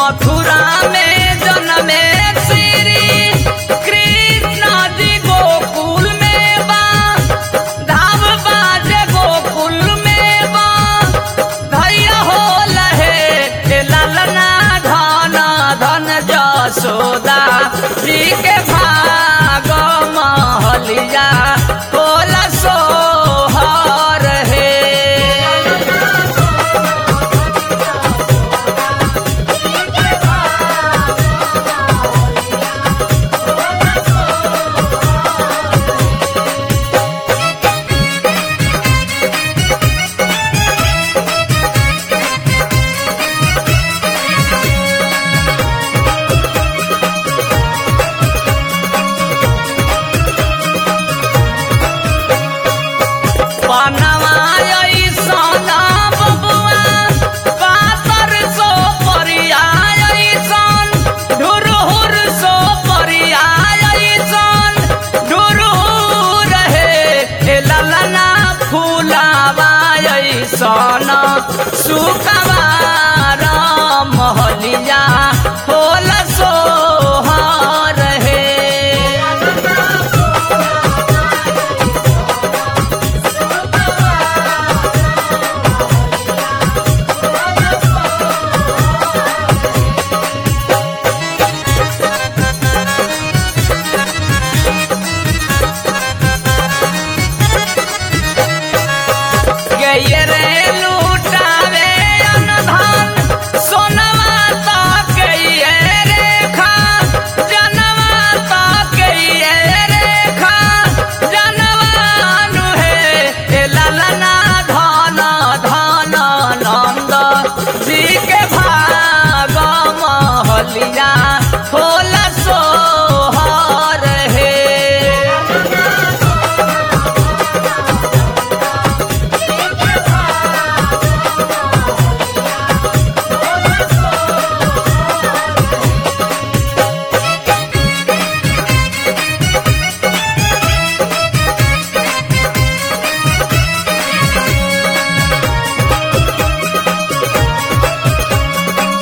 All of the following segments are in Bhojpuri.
मथुरा में जन्मे श्री कृष्ण जी गोकुल में बा धाम बाजे गोकुल में बा धैया हो लहे ललना धन धन जसोदा जी के भाग महलिया होला सोहर हे सुकवार महलिया होला सोहर हे गये रे लूटावे अनधन सोनवा तक गये रेखा जनवा तक गये रेखा जनवानु हे ललना धन धन नंद जी के भाग महलिया होला सोहर हे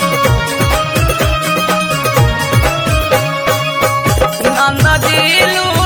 नंद जी